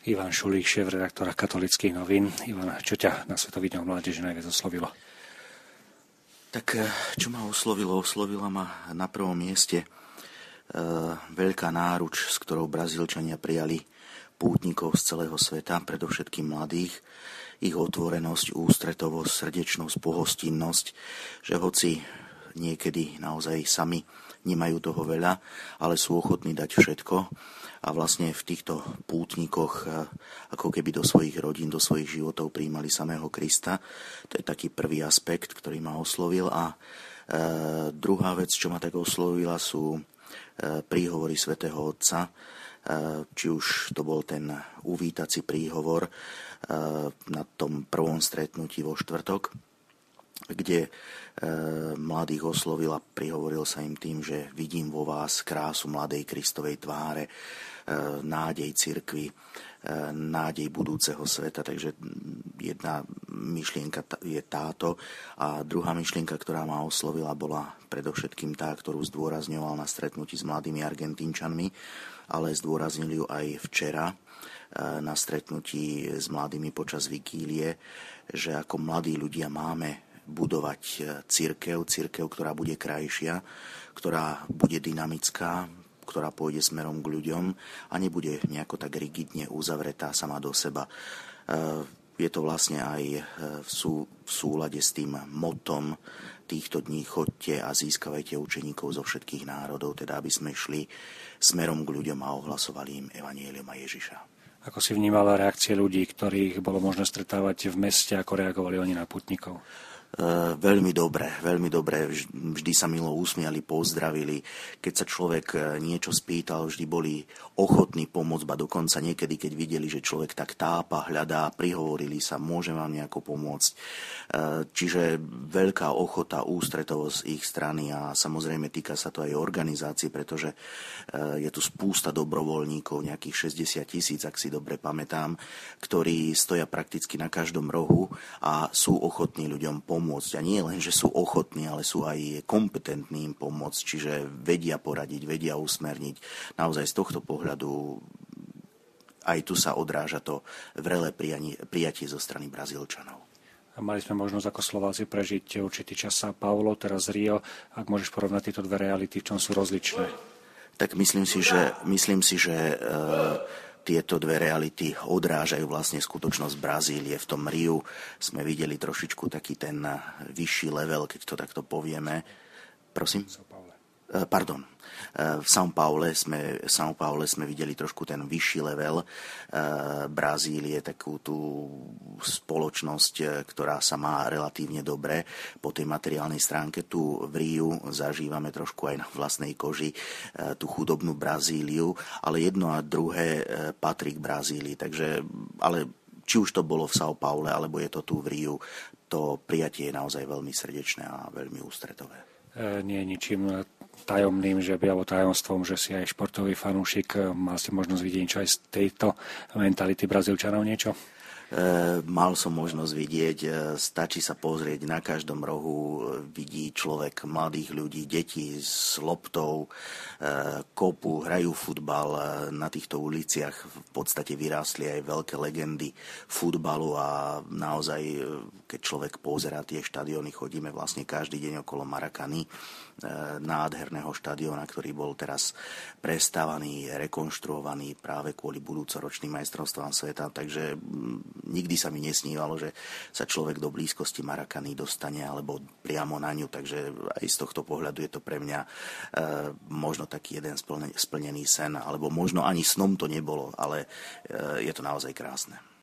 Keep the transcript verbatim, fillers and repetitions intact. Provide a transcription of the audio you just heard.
Ivan Šulík, šéf-redaktor Katolíckych novín. Ivan, čo ťa na Svetový deň mládeže najviac oslovilo? Tak čo ma oslovilo? Oslovila ma na prvom mieste e, veľká náruč, s ktorou Brazílčania prijali pútnikov z celého sveta, predovšetkým mladých, ich otvorenosť, ústretovosť, srdečnosť, pohostinnosť, že hoci niekedy naozaj sami nemajú toho veľa, ale sú ochotní dať všetko a vlastne v týchto pútnikoch ako keby do svojich rodín, do svojich životov prijímali samého Krista. To je taký prvý aspekt, ktorý ma oslovil. A e, druhá vec, čo ma tak oslovila, sú e, príhovory svätého Otca, e, či už to bol ten uvítací príhovor e, na tom prvom stretnutí vo štvrtok, kde e, mladých oslovil a prihovoril sa im tým, že vidím vo vás krásu mladej Kristovej tváre, e, nádej cirkvi, e, nádej budúceho sveta. Takže jedna myšlienka je táto a druhá myšlienka, ktorá ma oslovila, bola predovšetkým tá, ktorú zdôrazňoval na stretnutí s mladými Argentínčanmi, ale zdôraznili ju aj včera e, na stretnutí s mladými počas vigílie, že ako mladí ľudia máme budovať cirkev, cirkev, ktorá bude krajšia, ktorá bude dynamická, ktorá pôjde smerom k ľuďom a nebude nejako tak rigidne uzavretá sama do seba. Je to vlastne aj v súlade s tým motom týchto dní: chodte a získavajte učeníkov zo všetkých národov, teda aby sme šli smerom k ľuďom a ohlasovali im evanjelium a Ježiša. Ako si vnímala reakcie ľudí, ktorých bolo možné stretávať v meste, ako reagovali oni na pútnikov? Uh, veľmi dobre, veľmi dobre. Vždy sa milo usmiali, pozdravili. Keď sa človek niečo spýtal, vždy boli ochotní pomôcť, ba dokonca niekedy, keď videli, že človek tak tápa, hľadá, prihovorili sa, môžem vám nejako pomôcť. Uh, čiže veľká ochota, ústretovosť z ich strany a samozrejme týka sa to aj organizácií, pretože uh, je tu spústa dobrovoľníkov, nejakých šesťdesiat tisíc, ak si dobre pamätám, ktorí stoja prakticky na každom rohu a sú ochotní ľuďom pomôcť. Pomôcť. A nie len, že sú ochotní, ale sú aj kompetentní im pomôcť, čiže vedia poradiť, vedia usmerniť. Naozaj z tohto pohľadu aj tu sa odráža to vrelé prijatie zo strany Brazílčanov. A mali sme možnosť ako Slováci prežiť určitý čas São Paulo, teraz Rio. Ak môžeš porovnať tieto dve reality, v čom sú rozličné? Tak myslím si, že, myslím si, že e, tieto dve reality odrážajú vlastne skutočnosť Brazílie. V tom Riu sme videli trošičku taký ten vyšší level, keď to takto povieme. Prosím? Pardon. V São Paule sme, São Paule sme videli trošku ten vyšší level Brazílie, takú tú spoločnosť, ktorá sa má relatívne dobre po tej materiálnej stránke. Tu v Riu zažívame trošku aj na vlastnej koži tú chudobnú Brazíliu, ale jedno a druhé patrí k Brazílii. Takže, ale či už to bolo v São Paule, alebo je to tu v Riu, to prijatie je naozaj veľmi srdečné a veľmi ústretové. E, nie je ničím tajomným, že by, alebo tajomstvom, že si aj športový fanúšik. Mal ste možnosť vidieť niečo aj z tejto mentality Brazílčanov niečo? Mal som možnosť vidieť, stačí sa pozrieť, na každom rohu vidí človek mladých ľudí, detí s loptou, kopu, hrajú futbal, na týchto uliciach v podstate vyrástli aj veľké legendy futbalu a naozaj, keď človek pozerá tie štadióny, chodíme vlastne každý deň okolo Maracany, nádherného štadióna, ktorý bol teraz prestávaný, rekonštruovaný práve kvôli budúcoročným majstrovstvám sveta, takže nikdy sa mi nesnívalo, že sa človek do blízkosti Maracany dostane alebo priamo na ňu, takže aj z tohto pohľadu je to pre mňa e, možno taký jeden splnený sen, alebo možno ani snom to nebolo, ale e, je to naozaj krásne.